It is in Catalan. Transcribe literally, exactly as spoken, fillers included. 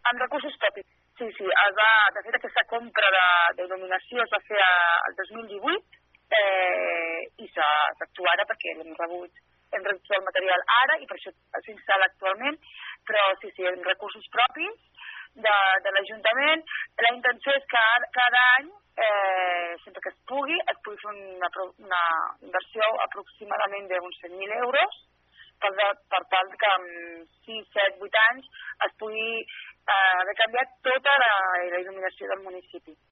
Amb recursos propis. Sí, sí, es va, de fet aquesta compra d'il·luminació es va fer el dos mil divuit eh, i s'ha actuat perquè hem rebut, hem rebut el material ara i per això s'instal·la actualment, però sí, sí, amb recursos propis de, de l'Ajuntament. La intenció és que cada any, eh, sempre que es pugui, es pugui fer una, una inversió aproximadament d'uns cent mil euros per, per tal que en sis, set, vuit anys es pugui eh, haver canviat tota la, la il·luminació del municipi.